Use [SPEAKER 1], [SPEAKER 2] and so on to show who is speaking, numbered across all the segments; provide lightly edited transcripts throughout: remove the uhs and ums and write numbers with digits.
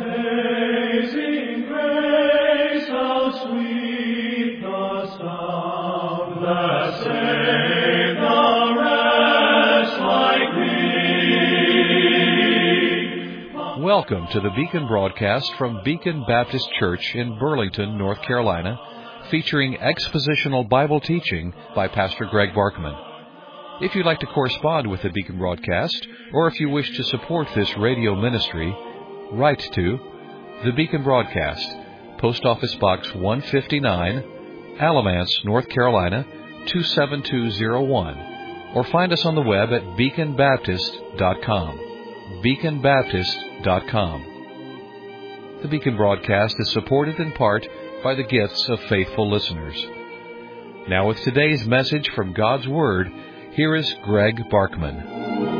[SPEAKER 1] Amazing grace, how sweet the sound that saved a wretch like me.
[SPEAKER 2] Welcome to the Beacon broadcast from Beacon Baptist Church in Burlington, North Carolina, featuring expositional Bible teaching by Pastor Greg Barkman. If you'd like to correspond with the Beacon broadcast, or if you wish to support this radio ministry, write to the Beacon Broadcast, Post Office Box 159, Alamance, North Carolina 27201, or find us on the web at beaconbaptist.com. beaconbaptist.com. The Beacon broadcast is supported in part by the gifts of faithful listeners. Now with today's message from God's Word, here is Greg Barkman.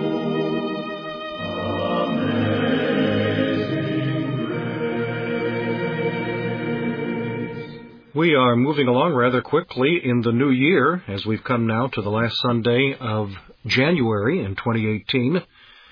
[SPEAKER 3] We are moving along rather quickly in the new year as we've come now to the last Sunday of January in 2018.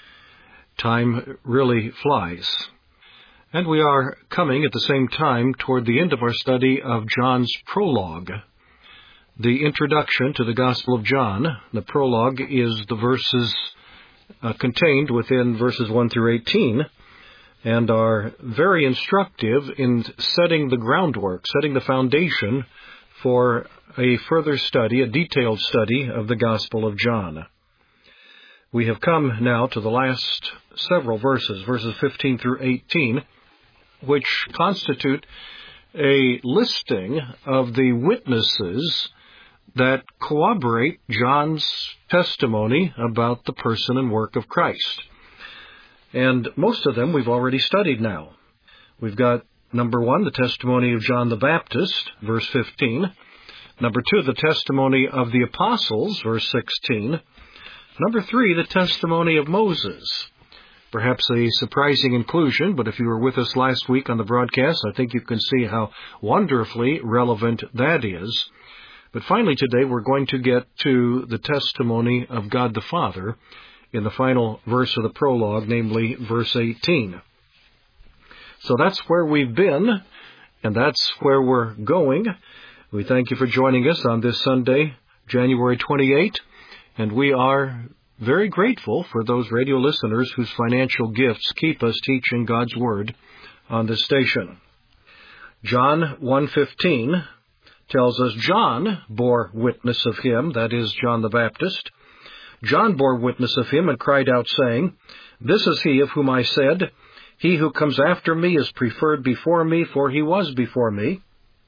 [SPEAKER 3] Time really flies. And we are coming at the same time toward the end of our study of John's prologue, the introduction to the Gospel of John. The prologue is the verses contained within verses 1 through 18, and are very instructive in setting the groundwork, setting the foundation for a further study, a detailed study of the Gospel of John. We have come now to the last several verses 15 through 18, which constitute a listing of the witnesses that corroborate John's testimony about the person and work of Christ. And most of them we've already studied now. We've got, number 1, the testimony of John the Baptist, verse 15. Number 2, the testimony of the apostles, verse 16. Number 3, the testimony of Moses. Perhaps a surprising inclusion, but if you were with us last week on the broadcast, I think you can see how wonderfully relevant that is. But finally today we're going to get to the testimony of God the Father in the final verse of the prologue, namely verse 18. So that's where we've been, and that's where we're going. We thank you for joining us on this Sunday, January 28, and we are very grateful for those radio listeners whose financial gifts keep us teaching God's Word on this station. John 1:15 tells us, John bore witness of him, that is, John the Baptist. John bore witness of him and cried out, saying, This is he of whom I said, He who comes after me is preferred before me, for he was before me.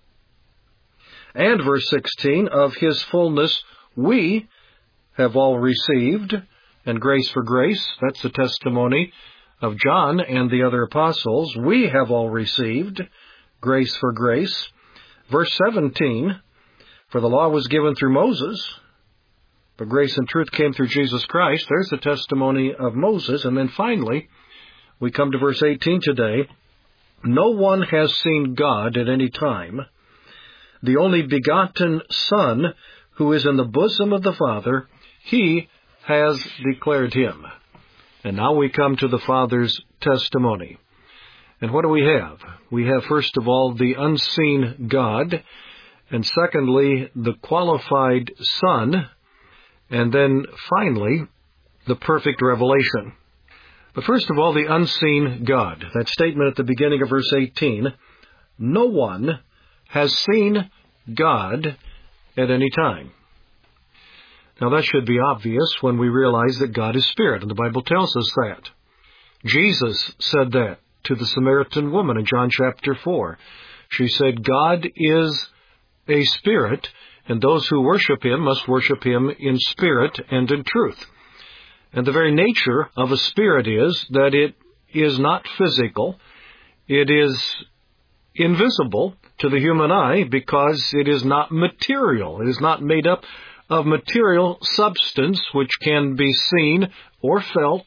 [SPEAKER 3] And verse 16, of his fullness we have all received, and grace for grace. That's the testimony of John and the other apostles. We have all received grace for grace. Verse 17, for the law was given through Moses, but grace and truth came through Jesus Christ. There's the testimony of Moses. And then finally, we come to verse 18 today. No one has seen God at any time. The only begotten Son, who is in the bosom of the Father, He has declared Him. And now we come to the Father's testimony. And what do we have? We have, first of all, the unseen God, and secondly, the qualified Son, and then finally, the perfect revelation. But first of all, the unseen God. That statement at the beginning of verse 18, no one has seen God at any time. Now that should be obvious when we realize that God is Spirit, and the Bible tells us that. Jesus said that to the Samaritan woman in John chapter 4. She said, God is a Spirit, and those who worship Him must worship Him in spirit and in truth. And the very nature of a spirit is that it is not physical. It is invisible to the human eye because it is not material. It is not made up of material substance which can be seen or felt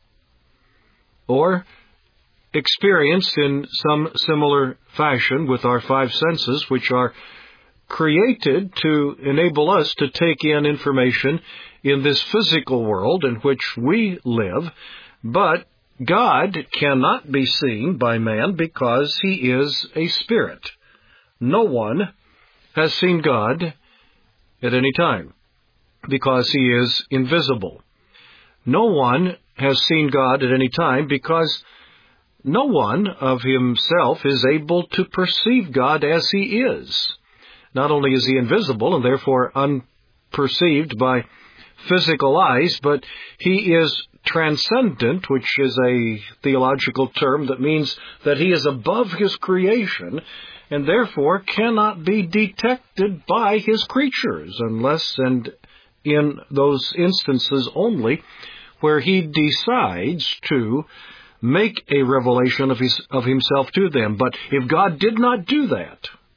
[SPEAKER 3] or experienced in some similar fashion with our 5 senses, which are created to enable us to take in information in this physical world in which we live, but God cannot be seen by man because he is a spirit. No one has seen God at any time because he is invisible. No one has seen God at any time because no one of himself is able to perceive God as he is. Not only is he invisible and therefore unperceived by physical eyes, but he is transcendent, which is a theological term that means that he is above his creation and therefore cannot be detected by his creatures unless and in those instances only where he decides to make a revelation of himself to them. But if God did not do that,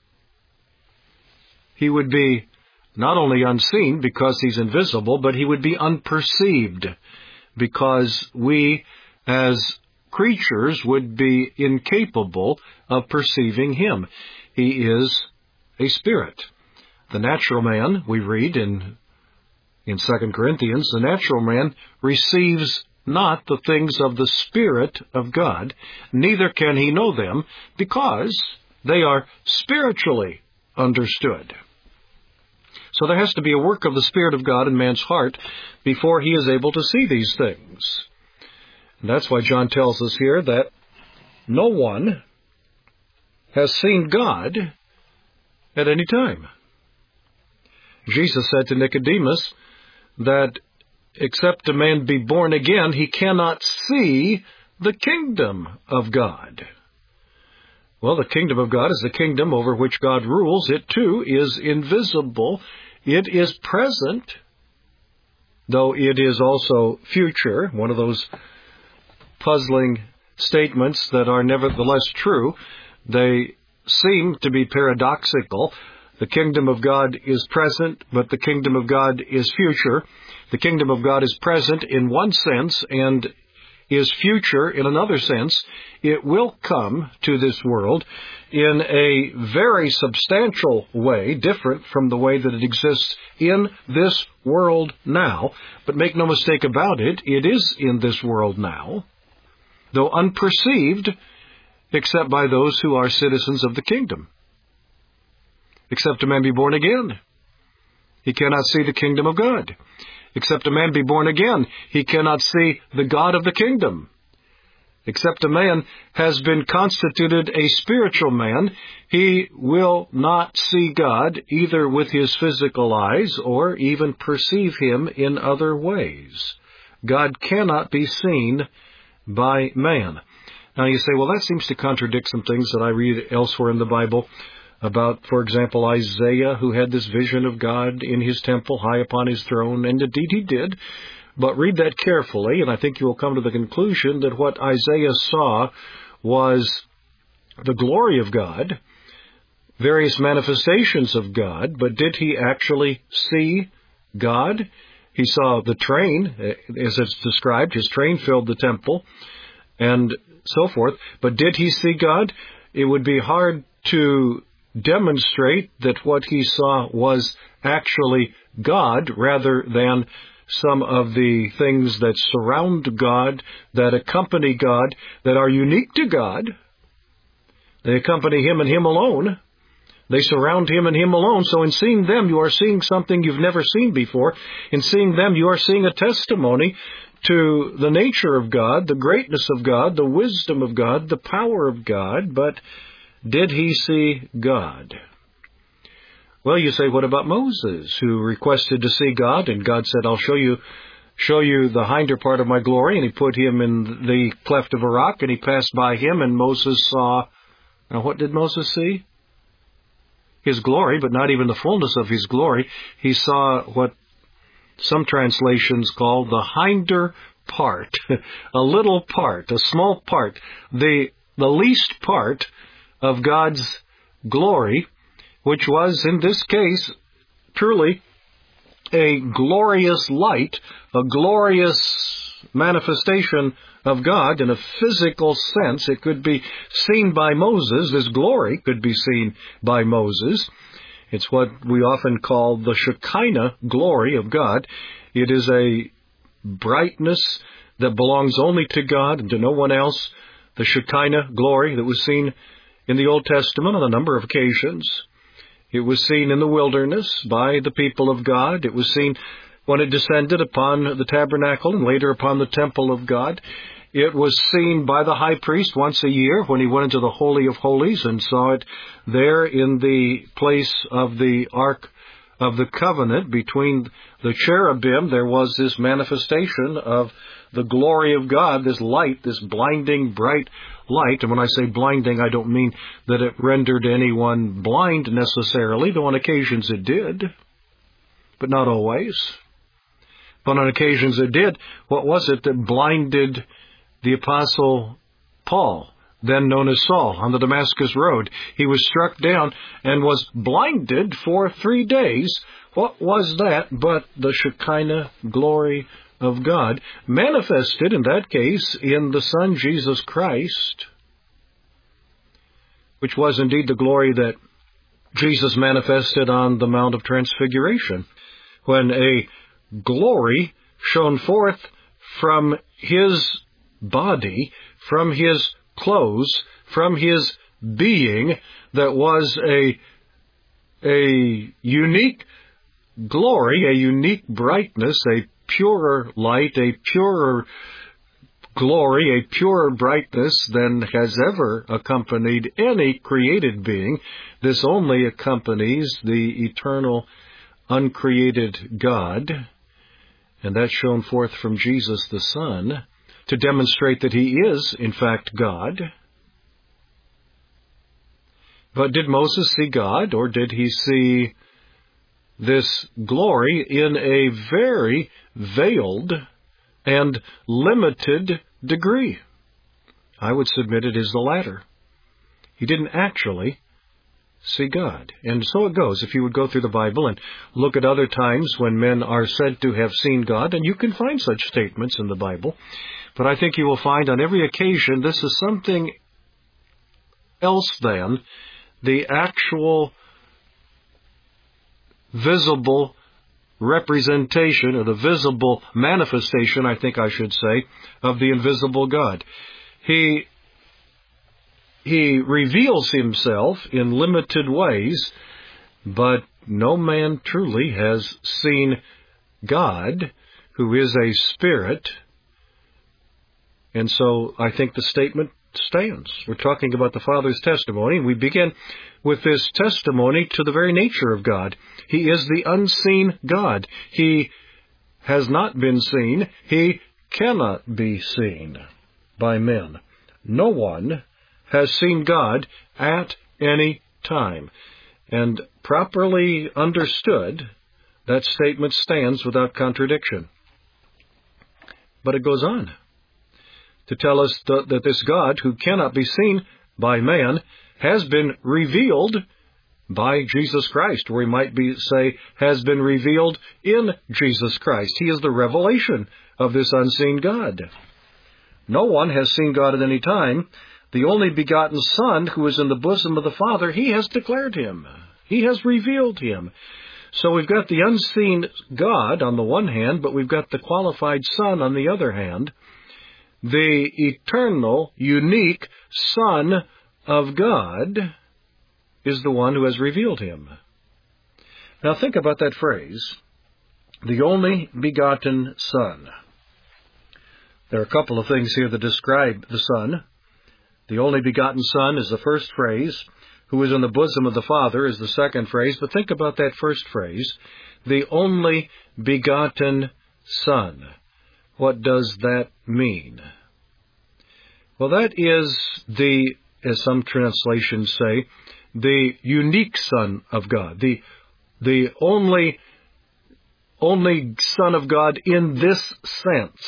[SPEAKER 3] he would be not only unseen because he's invisible, but he would be unperceived because we as creatures would be incapable of perceiving him. He is a spirit. The natural man, we read in 2 Corinthians, the natural man receives not the things of the Spirit of God, neither can he know them, because they are spiritually understood. So there has to be a work of the Spirit of God in man's heart before he is able to see these things. And that's why John tells us here that no one has seen God at any time. Jesus said to Nicodemus that except a man be born again, he cannot see the kingdom of God. Well, the kingdom of God is the kingdom over which God rules. It too is invisible. It is present, though it is also future, one of those puzzling statements that are nevertheless true. They seem to be paradoxical. The kingdom of God is present, but the kingdom of God is future. The kingdom of God is present in one sense and is future in another sense. It will come to this world in a very substantial way, different from the way that it exists in this world now. But make no mistake about it, it is in this world now, though unperceived except by those who are citizens of the kingdom. Except a man be born again, he cannot see the kingdom of God. Except a man be born again, he cannot see the God of the kingdom. Except a man has been constituted a spiritual man, he will not see God either with his physical eyes or even perceive him in other ways. God cannot be seen by man. Now you say, well, that seems to contradict some things that I read elsewhere in the Bible about, for example, Isaiah, who had this vision of God in his temple, high upon his throne, and indeed he did. But read that carefully, and I think you will come to the conclusion that what Isaiah saw was the glory of God, various manifestations of God, but did he actually see God? He saw the train, as it's described, his train filled the temple, and so forth. But did he see God? It would be hard to demonstrate that what he saw was actually God rather than some of the things that surround God, that accompany God, that are unique to God. They accompany him and him alone. They surround him and him alone. So in seeing them, you are seeing something you've never seen before. In seeing them, you are seeing a testimony to the nature of God, the greatness of God, the wisdom of God, the power of God. But did he see God? Well, you say, what about Moses, who requested to see God, and God said, I'll show you the hinder part of my glory, and he put him in the cleft of a rock, and he passed by him, and Moses saw... Now, what did Moses see? His glory, but not even the fullness of his glory. He saw what some translations call the hinder part, a little part, a small part, the least part of God's glory, which was, in this case, truly a glorious light, a glorious manifestation of God in a physical sense. It could be seen by Moses. This glory could be seen by Moses. It's what we often call the Shekinah glory of God. It is a brightness that belongs only to God and to no one else, the Shekinah glory that was seen in the Old Testament on a number of occasions. It was seen in the wilderness by the people of God. It was seen when it descended upon the tabernacle and later upon the temple of God. It was seen by the high priest once a year when he went into the Holy of Holies and saw it there in the place of the Ark of the Covenant. Between the cherubim, there was this manifestation of the glory of God, this light, this blinding, bright light. And when I say blinding, I don't mean that it rendered anyone blind necessarily, though on occasions it did, but not always. But on occasions it did. What was it that blinded the Apostle Paul, then known as Saul, on the Damascus Road? He was struck down and was blinded for 3 days. What was that but the Shekinah glory of God, manifested in that case in the Son Jesus Christ, which was indeed the glory that Jesus manifested on the Mount of Transfiguration, when a glory shone forth from His body, from His clothes, from His being, that was a unique glory, a unique brightness, a purer light, a purer glory, a purer brightness than has ever accompanied any created being. This only accompanies the eternal, uncreated God, and that shone forth from Jesus the Son to demonstrate that He is, in fact, God. But did Moses see God, or did he see this glory in a very veiled and limited degree? I would submit it is the latter. He didn't actually see God. And so it goes. If you would go through the Bible and look at other times when men are said to have seen God, and you can find such statements in the Bible, but I think you will find on every occasion this is something else than the actual visible representation, or the visible manifestation, I think I should say, of the invisible God. He reveals Himself in limited ways, but no man truly has seen God, who is a spirit. And so I think the statement stands. We're talking about the Father's testimony, and we begin with this testimony to the very nature of God. He is the unseen God. He has not been seen. He cannot be seen by men. No one has seen God at any time. And properly understood, that statement stands without contradiction. But it goes on to tell us that this God, who cannot be seen by man, has been revealed by Jesus Christ, or we might say has been revealed in Jesus Christ. He is the revelation of this unseen God. No one has seen God at any time. The only begotten Son, who is in the bosom of the Father, He has declared Him. He has revealed Him. So we've got the unseen God on the one hand, but we've got the qualified Son on the other hand. The eternal, unique Son of God is the one who has revealed Him. Now think about that phrase, the only begotten Son. There are a couple of things here that describe the Son. The only begotten Son is the first phrase. Who is in the bosom of the Father is the second phrase. But think about that first phrase, the only begotten Son. What does that mean? Well, that is as some translations say, the unique Son of God, the only Son of God in this sense,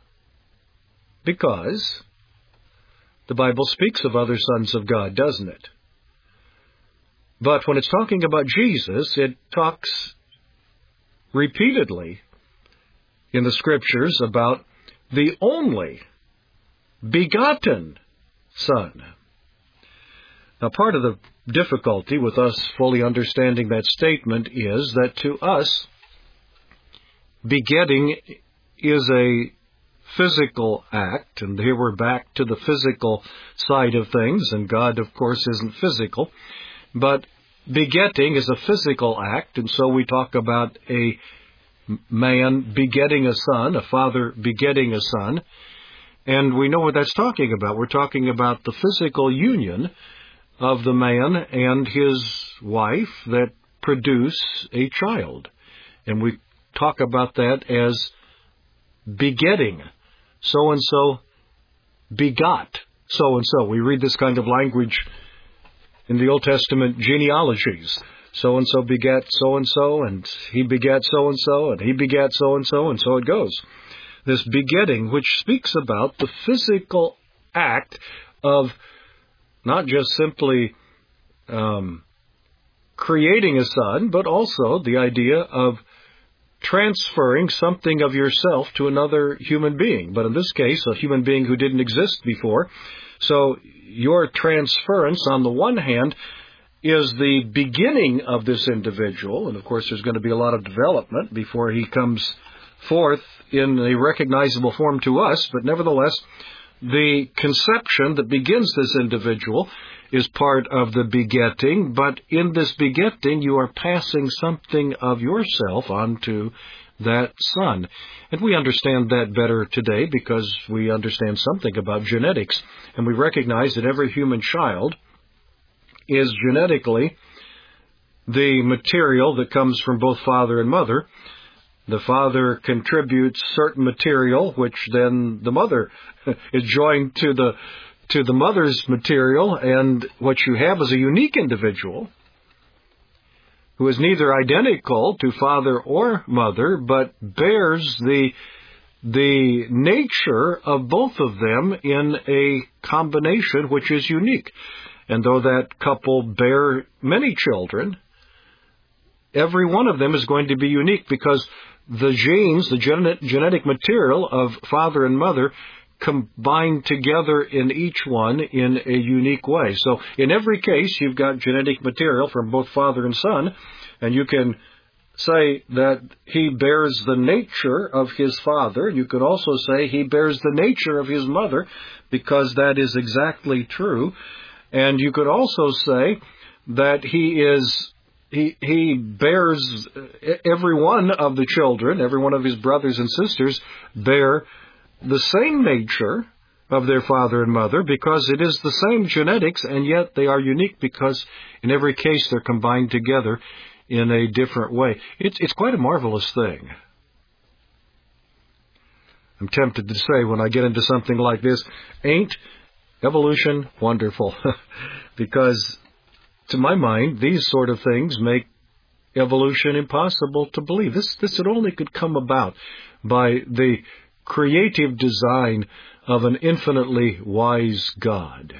[SPEAKER 3] because the Bible speaks of other sons of God, doesn't it? But when it's talking about Jesus, it talks repeatedly in the Scriptures about the only begotten Son. Now, part of the difficulty with us fully understanding that statement is that to us, begetting is a physical act, and here we're back to the physical side of things, and God, of course, isn't physical, but begetting is a physical act, and so we talk about a man begetting a son, a father begetting a son, and we know what that's talking about. We're talking about the physical union of the man and his wife that produce a child. And we talk about that as begetting. So-and-so begot so-and-so. We read this kind of language in the Old Testament genealogies. So-and-so begat so-and-so, and he begat so-and-so, and he begat so-and-so, and so it goes. This begetting, which speaks about the physical act of not just simply creating a son, but also the idea of transferring something of yourself to another human being. But in this case, a human being who didn't exist before. So your transference, on the one hand, is the beginning of this individual. And of course, there's going to be a lot of development before he comes forth in a recognizable form to us. But nevertheless, the conception that begins this individual is part of the begetting, but in this begetting you are passing something of yourself onto that son. And we understand that better today because we understand something about genetics, and we recognize that every human child is genetically the material that comes from both father and mother. The father contributes certain material, which then the mother is joined to the mother's material, and what you have is a unique individual who is neither identical to father or mother, but bears the nature of both of them in a combination which is unique. And though that couple bear many children, every one of them is going to be unique because the genes, the genetic material of father and mother, combined together in each one in a unique way. So in every case, you've got genetic material from both father and son, and you can say that he bears the nature of his father. You could also say he bears the nature of his mother, because that is exactly true. And you could also say that he bears every one of the children, every one of his brothers and sisters bear the same nature of their father and mother, because it is the same genetics, and yet they are unique because in every case they're combined together in a different way. It's quite a marvelous thing. I'm tempted to say when I get into something like this, ain't evolution wonderful? Because to my mind, these sort of things make evolution impossible to believe. This only could come about by the creative design of an infinitely wise God.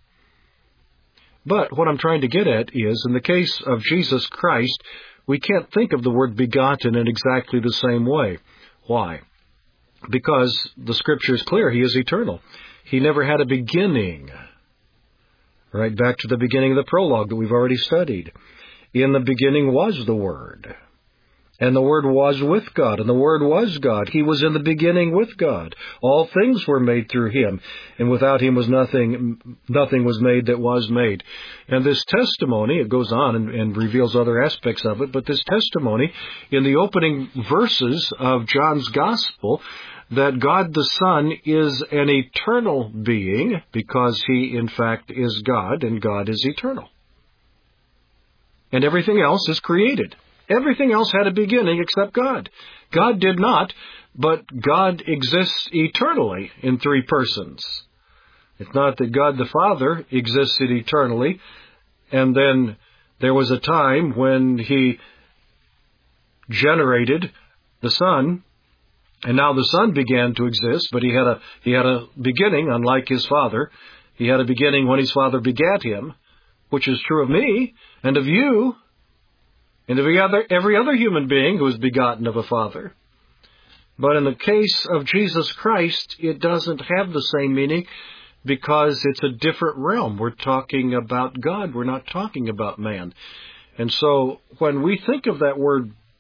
[SPEAKER 3] But what I'm trying to get at is, in the case of Jesus Christ, we can't think of the word begotten in exactly the same way. Why? Because the Scripture is clear. He is eternal. He never had a beginning. Right back to the beginning of the prologue that we've already studied. In the beginning was the Word. And the Word was with God, and the Word was God. He was in the beginning with God. All things were made through Him, and without Him was nothing was made that was made. And this testimony, it goes on and reveals other aspects of it, but this testimony in the opening verses of John's Gospel, that God the Son is an eternal being, because He, in fact, is God, and God is eternal. And everything else is created. Everything else had a beginning except God. God did not, but God exists eternally in three persons. It's not that God the Father existed eternally, and then there was a time when He generated the Son, and now the Son began to exist, but He had a beginning, unlike His Father. He had a beginning when His Father begat Him, which is true of me and of you, and every other human being who is begotten of a father. But in the case of Jesus Christ, it doesn't have the same meaning because it's a different realm. We're talking about God. We're not talking about man. And so when we think of that word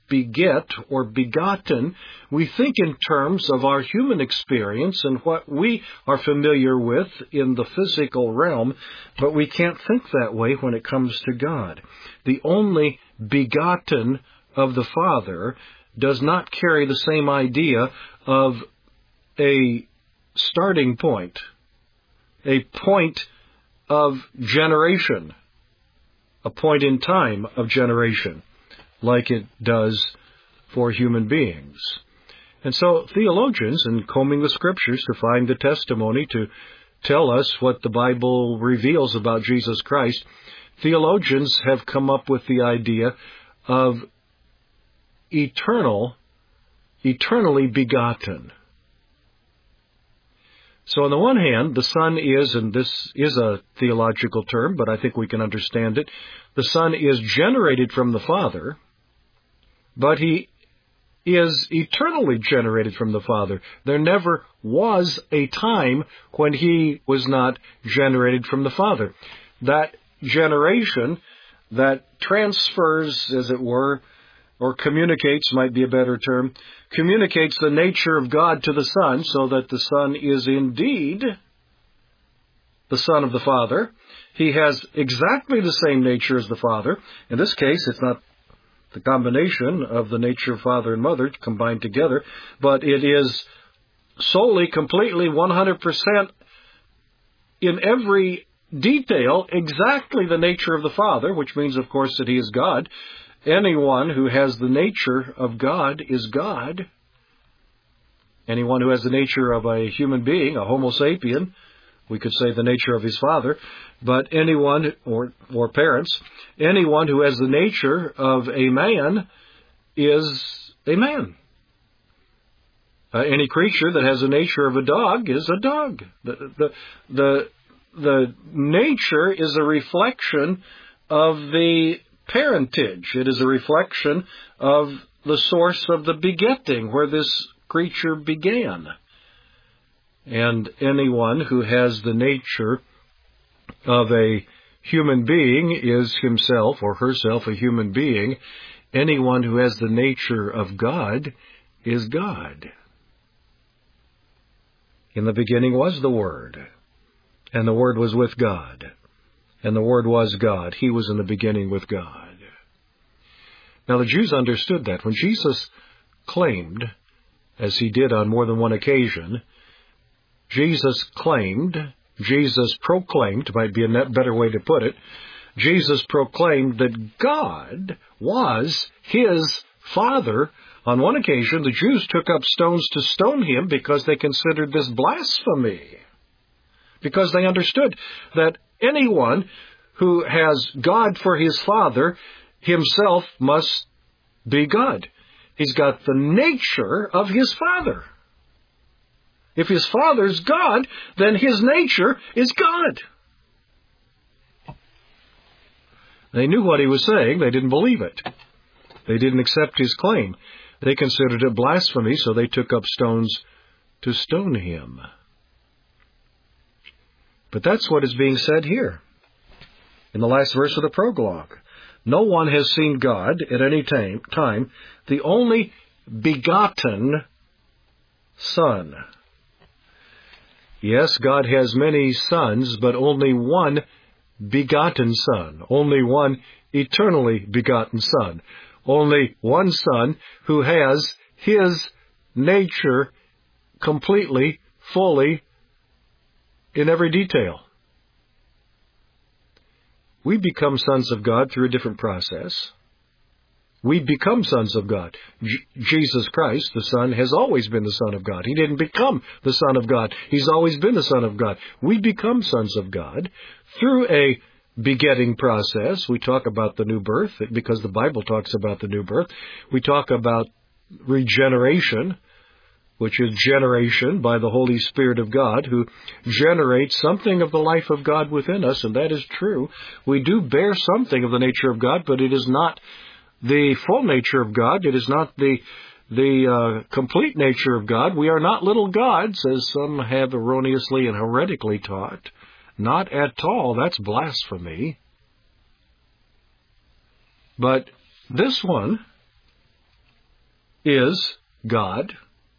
[SPEAKER 3] beget or begotten, we think in terms of our human experience and what we are familiar with in the physical realm, but we can't think that way when it comes to God. The only begotten of the Father does not carry the same idea of a starting point, a point of generation, a point in time of generation, like it does for human beings. And so theologians, in combing the Scriptures to find the testimony to tell us what the Bible reveals about Jesus Christ, theologians have come up with the idea of eternally begotten. So on the one hand, the Son is, and this is a theological term, but I think we can understand it, the Son is generated from the Father, but He is eternally generated from the Father. There never was a time when He was not generated from the Father. That generation that transfers, as it were, or communicates, might be a better term, communicates the nature of God to the Son, so that the Son is indeed the Son of the Father. He has exactly the same nature as the Father. In this case, it's not the combination of the nature of Father and Mother combined together, but it is solely, completely, 100% in every detail exactly the nature of the Father, which means, of course, that He is God. Anyone who has the nature of God is God. Anyone who has the nature of a human being, a Homo sapien, we could say the nature of his father, but anyone, or parents, anyone who has the nature of a man is a man. Any creature that has the nature of a dog is a dog. The nature is a reflection of the parentage. It is a reflection of the source of the begetting, where this creature began. And anyone who has the nature of a human being is himself or herself a human being. Anyone who has the nature of God is God. In the beginning was the Word, and the Word was with God. And the Word was God. He was in the beginning with God. Now the Jews understood that. When Jesus claimed, as He did on more than one occasion, Jesus proclaimed, might be a better way to put it, Jesus proclaimed that God was His Father. On one occasion, the Jews took up stones to stone Him because they considered this blasphemy, because they understood that anyone who has God for his Father himself must be God. He's got the nature of his Father. If his Father's God, then his nature is God. They knew what he was saying. They didn't believe it. They didn't accept his claim. They considered it blasphemy, so they took up stones to stone him. But that's what is being said here in the last verse of the prologue. No one has seen God at any time, the only begotten Son. Yes, God has many sons, but only one begotten Son, only one eternally begotten Son, only one Son who has His nature completely, fully, in every detail. We become sons of God through a different process. We become sons of God. Jesus Christ, the Son, has always been the Son of God. He didn't become the Son of God. He's always been the Son of God. We become sons of God through a begetting process. We talk about the new birth because the Bible talks about the new birth. We talk about regeneration, which is generation by the Holy Spirit of God, who generates something of the life of God within us, and that is true. We do bear something of the nature of God, but it is not the full nature of God. It is not the complete nature of God. We are not little gods, as some have erroneously and heretically taught. Not at all. That's blasphemy. But this one, is God.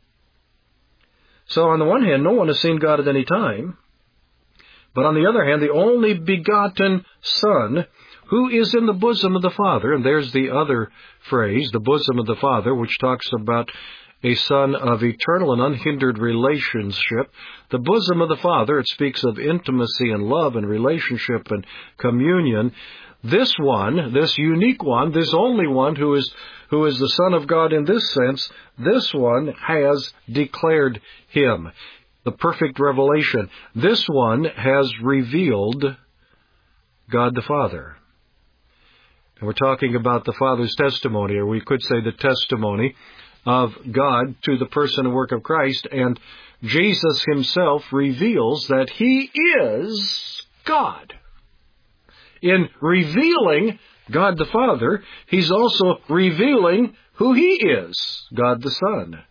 [SPEAKER 3] So on the one hand, no one has seen God at any time. But on the other hand, the only begotten Son, who is in the bosom of the Father, and there's the other phrase, the bosom of the Father, which talks about a Son of eternal and unhindered relationship. The bosom of the Father, it speaks of intimacy and love and relationship and communion. This one, this unique one, this only one who is the Son of God in this sense, this one has declared Him. The perfect revelation. This one has revealed God the Father. And we're talking about the Father's testimony, or we could say the testimony of God to the person and work of Christ. And Jesus Himself reveals that He is God. In revealing God the Father, He's also revealing who He is, God the Son.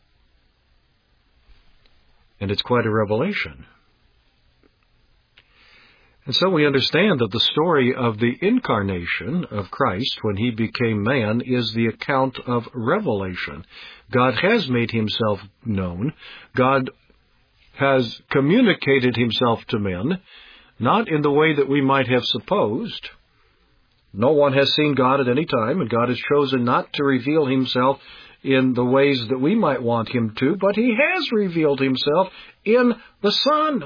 [SPEAKER 3] And it's quite a revelation. And so we understand that the story of the incarnation of Christ when He became man is the account of revelation. God has made Himself known. God has communicated Himself to men, not in the way that we might have supposed. No one has seen God at any time, and God has chosen not to reveal Himself in the ways that we might want Him to, but He has revealed Himself in the Son.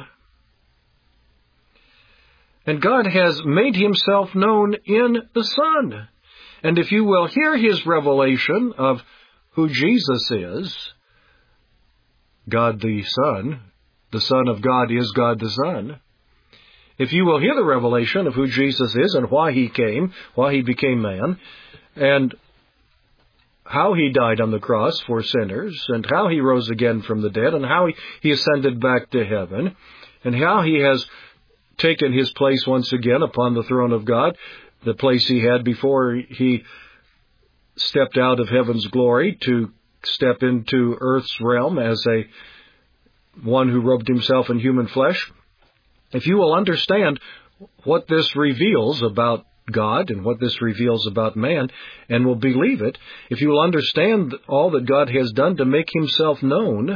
[SPEAKER 3] And God has made Himself known in the Son. And if you will hear His revelation of who Jesus is, God the Son of God is God the Son. If you will hear the revelation of who Jesus is and why He came, why He became man, and how He died on the cross for sinners, and how He rose again from the dead, and how He ascended back to heaven, and how He has taken His place once again upon the throne of God, the place He had before He stepped out of heaven's glory to step into earth's realm as one who robed Himself in human flesh. If you will understand what this reveals about God and what this reveals about man, and will believe it, if you will understand all that God has done to make Himself known,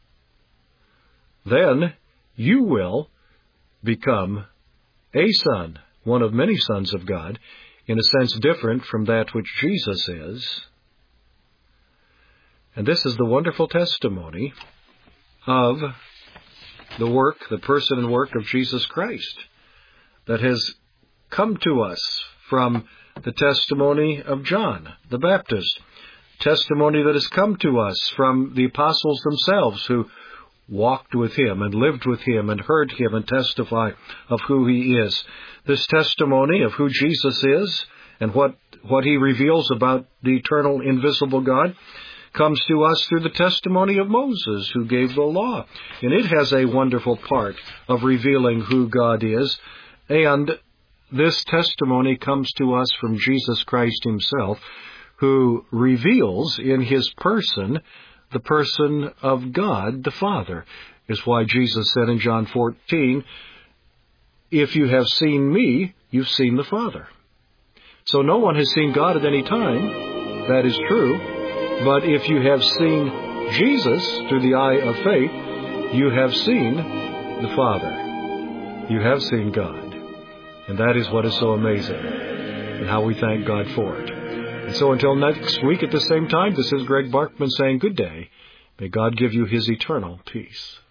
[SPEAKER 3] then you will become a son, one of many sons of God, in a sense different from that which Jesus is. And this is the wonderful testimony of the person and work of Jesus Christ that has come to us from the testimony of John the Baptist, testimony that has come to us from the apostles themselves who walked with Him and lived with Him and heard Him and testify of who He is. This testimony of who Jesus is and what He reveals about the eternal, invisible God comes to us through the testimony of Moses, who gave the law. And it has a wonderful part of revealing who God is. And this testimony comes to us from Jesus Christ Himself, who reveals in His person the person of God the Father. Is why Jesus said in John 14, "If you have seen me, you've seen the Father." So no one has seen God at any time. That is true. But if you have seen Jesus through the eye of faith, you have seen the Father. You have seen God. And that is what is so amazing, and how we thank God for it. And so until next week at the same time, this is Greg Barkman saying good day. May God give you His eternal peace.